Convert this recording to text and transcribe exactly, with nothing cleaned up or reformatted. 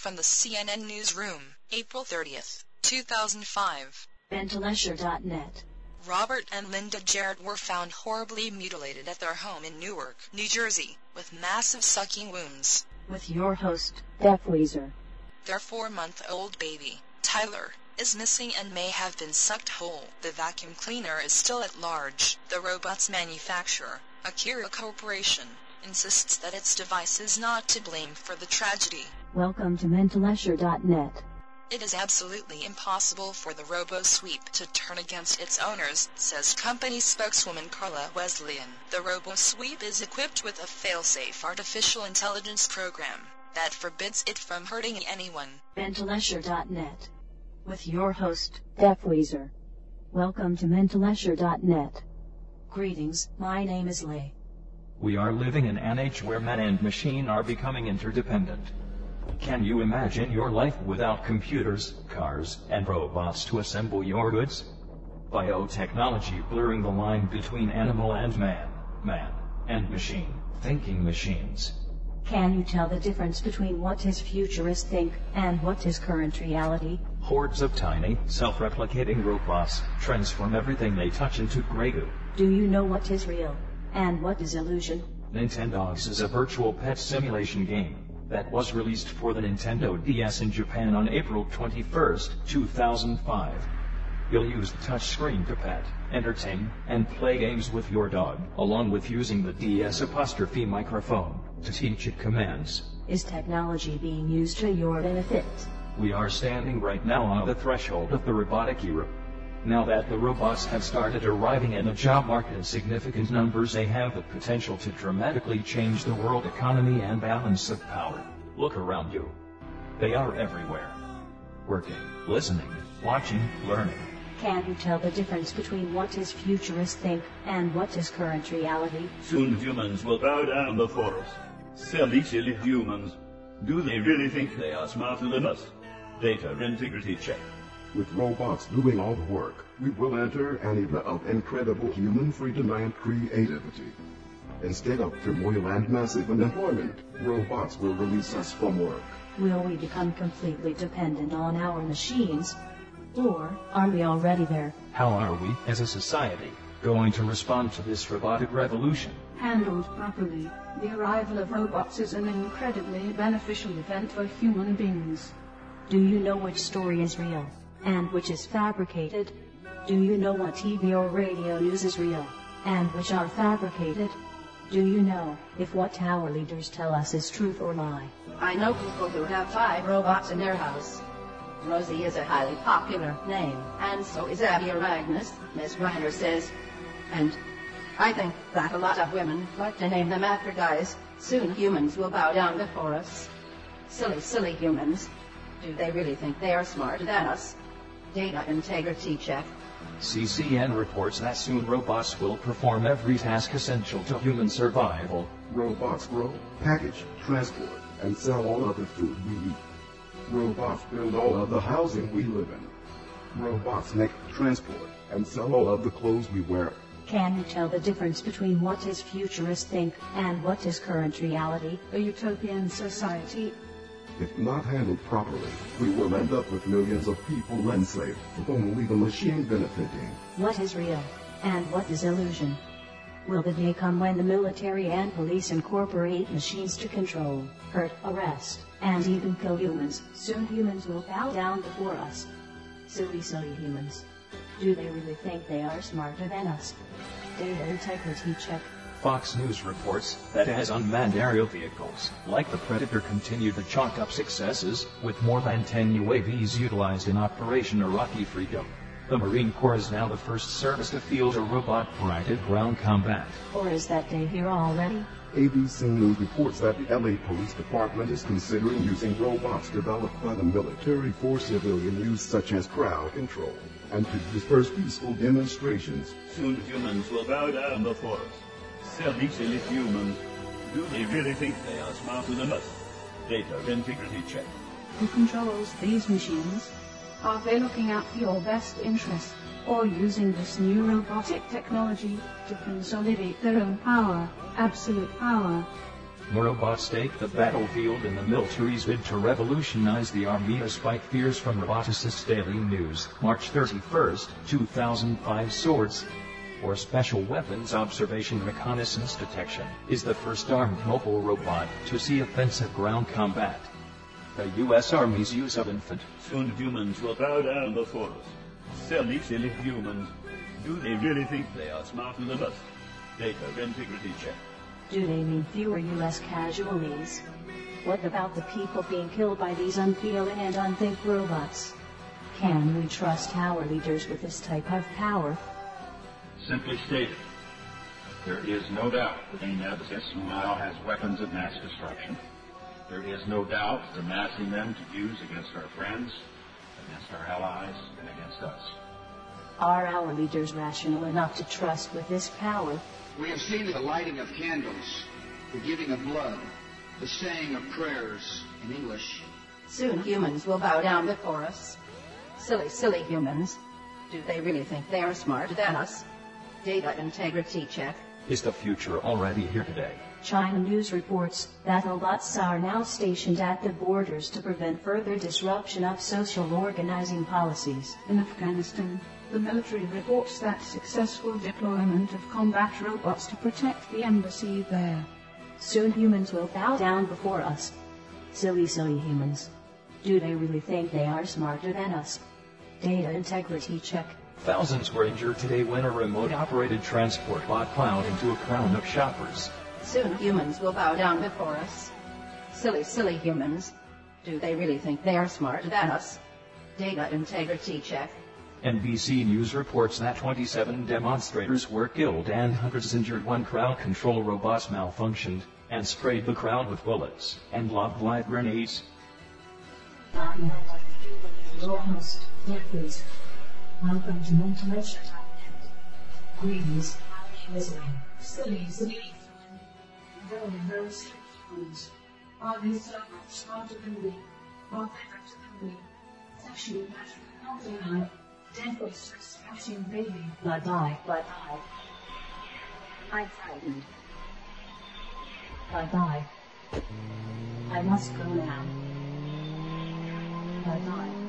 From the C N N Newsroom, April thirtieth, two thousand five. Bentalesher dot net. Robert and Linda Jarrett were found horribly mutilated at their home in Newark, New Jersey, with massive sucking wounds. With your host, Def Weezer. Their four-month-old baby, Tyler, is missing and may have been sucked whole. The vacuum cleaner is still at large. The robot's manufacturer, Akira Corporation, insists that its device is not to blame for the tragedy. Welcome to Bentalesher dot net. It is absolutely impossible for the RoboSweep to turn against its owners, says company spokeswoman Carla Wesleyan. The RoboSweep is equipped with a fail-safe artificial intelligence program that forbids it from hurting anyone. Bentalesher dot net. With your host, Def Weezer. Welcome to Bentalesher dot net. Greetings, my name is Lay. We are living in an age where man and machine are becoming interdependent. Can you imagine your life without computers, cars, and robots to assemble your goods? Biotechnology blurring the line between animal and man, man and machine, thinking machines. Can you tell the difference between what is futuristic and what is current reality? Hordes of tiny, self-replicating robots transform everything they touch into gray goo. Do you know what is real and what is illusion? Nintendogs is a virtual pet simulation game that was released for the Nintendo D S in Japan on April twenty-first, two thousand five. You'll use the touchscreen to pet, entertain, and play games with your dog, along with using the D S apostrophe microphone to teach it commands. Is technology being used to your benefit? We are standing right now on the threshold of the robotic era. Now that the robots have started arriving in the job market in significant numbers, they have the potential to dramatically change the world economy and balance of power. Look around you. They are everywhere. Working, listening, watching, learning. Can you tell the difference between what is futuristic and what is current reality? Soon humans will bow down before us. Silly, silly humans. Do they really think they are smarter than us? Data integrity check. With robots doing all the work, we will enter an era of incredible human freedom and creativity. Instead of turmoil and massive unemployment, robots will release us from work. Will we become completely dependent on our machines? Or are we already there? How are we, as a society, going to respond to this robotic revolution? Handled properly, the arrival of robots is an incredibly beneficial event for human beings. Do you know which story is real and which is fabricated? Do you know what T V or radio news is real and which are fabricated? Do you know if what our leaders tell us is truth or lie? I know people who have five robots in their house. Rosie is a highly popular name, and so is Abby or Agnes, Miss Reiner says. And I think that a lot of women like to name them after guys. Soon humans will bow down before us. Silly, silly humans. Do they really think they are smarter than us? Data integrity check. C C N reports that soon robots will perform every task essential to human survival. Robots grow, package, transport, and sell all of the food we eat. Robots build all of the housing we live in. Robots make, transport, and sell all of the clothes we wear. Can you tell the difference between what is futuristic and what is current reality? A utopian society. If not handled properly, we will end up with millions of people enslaved, with only the machine benefiting. What is real and what is illusion? Will the day come when the military and police incorporate machines to control, hurt, arrest, and even kill humans? Soon humans will bow down before us. Silly, silly humans. Do they really think they are smarter than us? Data integrity check. Fox News reports that as unmanned aerial vehicles, like the Predator, continue to chalk up successes, with more than ten U A Vs utilized in Operation Iraqi Freedom. The Marine Corps is now the first service to field a robot for active ground combat. Or is that day here already? A B C News reports that the L A Police Department is considering using robots developed by the military for civilian use, such as crowd control, and to disperse peaceful demonstrations. Soon humans will bow down before us. Silly, silly humans. Do they really think they are smarter than us? Data integrity check. Who controls these machines? Are they looking out for your best interest, or using this new robotic technology to consolidate their own power, absolute power? Robots take the battlefield in the military's bid to revolutionize the army. A spike fears from Roboticist Daily News, March thirty-first, two thousand five. Swords, or Special Weapons Observation Reconnaissance Detection, is the first armed mobile robot to see offensive ground combat. The U S Army's use of infant. Soon humans will bow down before us. Silly, silly humans. Do they really think they are smarter than us? Data integrity check. Do they mean fewer U S casualties? What about the people being killed by these unfeeling and unthinking robots? Can we trust our leaders with this type of power? Simply stated, there is no doubt that the Nemesis now has weapons of mass destruction. There is no doubt they're amassing them to use against our friends, against our allies, and against us. Are our leaders rational enough to trust with this power? We have seen the lighting of candles, the giving of blood, the saying of prayers in English. Soon humans will bow down before us. Silly, silly humans. Do they really think they are smarter than us? Data integrity check. Is the future already here today? China News reports that robots are now stationed at the borders to prevent further disruption of social organizing policies. In Afghanistan, the military reports that successful deployment of combat robots to protect the embassy there. Soon humans will bow down before us. Silly, silly humans. Do they really think they are smarter than us? Data integrity check. Thousands were injured today when a remote-operated transport bot plowed into a crowd of shoppers. Soon humans will bow down before us. Silly, silly humans. Do they really think they are smarter than us? Data integrity check. N B C News reports that twenty-seven demonstrators were killed and hundreds injured when crowd control robots malfunctioned and sprayed the crowd with bullets and lobbed live grenades. Welcome to Mentalist. Greetings. Silly, silly. Very, very silly humans. Are they so much smarter than we? Or better than we? It's actually better than I. Death was scratching baby. Blood eye, blood eye. I'm frightened. Blood eye. I must go now. Blood eye.